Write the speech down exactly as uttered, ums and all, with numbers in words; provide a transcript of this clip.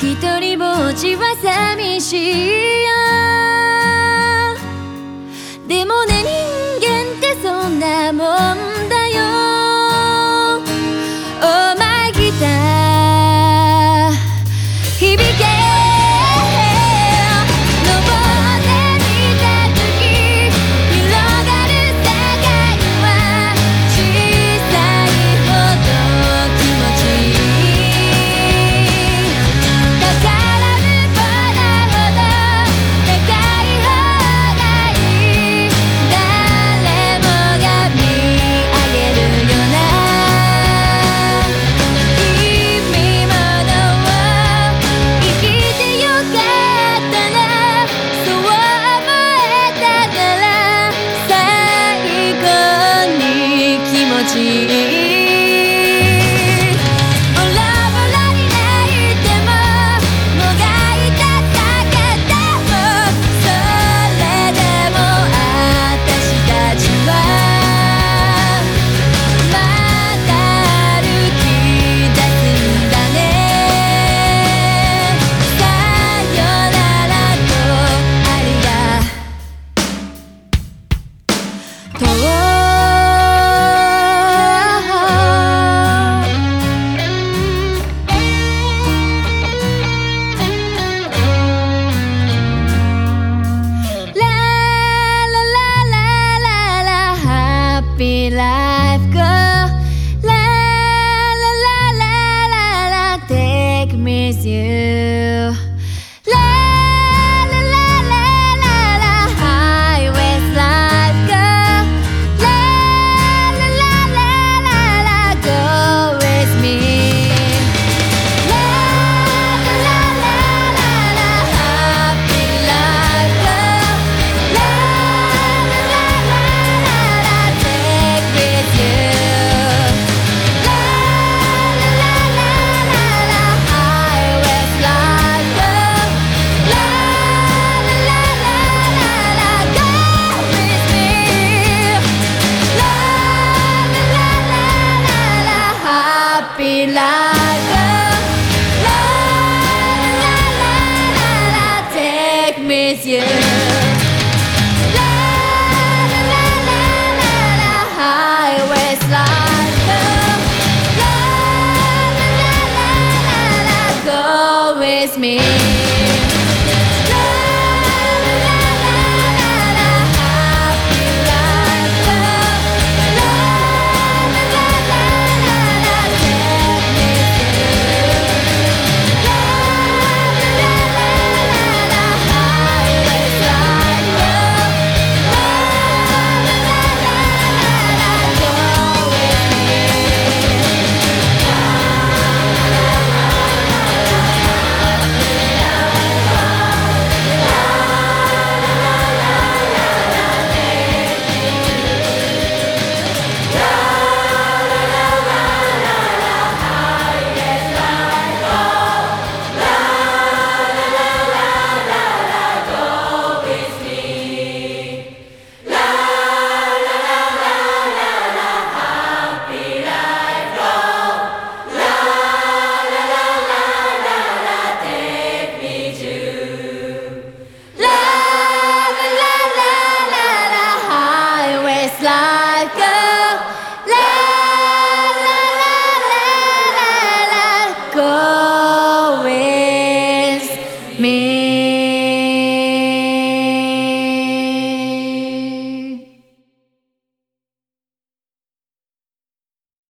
一人ぼっちは寂しいよ。でもね、人間ってそんなもんだよ。Oh my guitar 響け。Life go la la la la la la take me with you la la la la la la highways life go la la la la la la go with me la la la la la la happy life go la la la la la take with you la la la la la la highways life go la la la la la la go with me la la la la la la happy life go la la la la la take me with you la la la la la la highways life go la la la la la la go with me.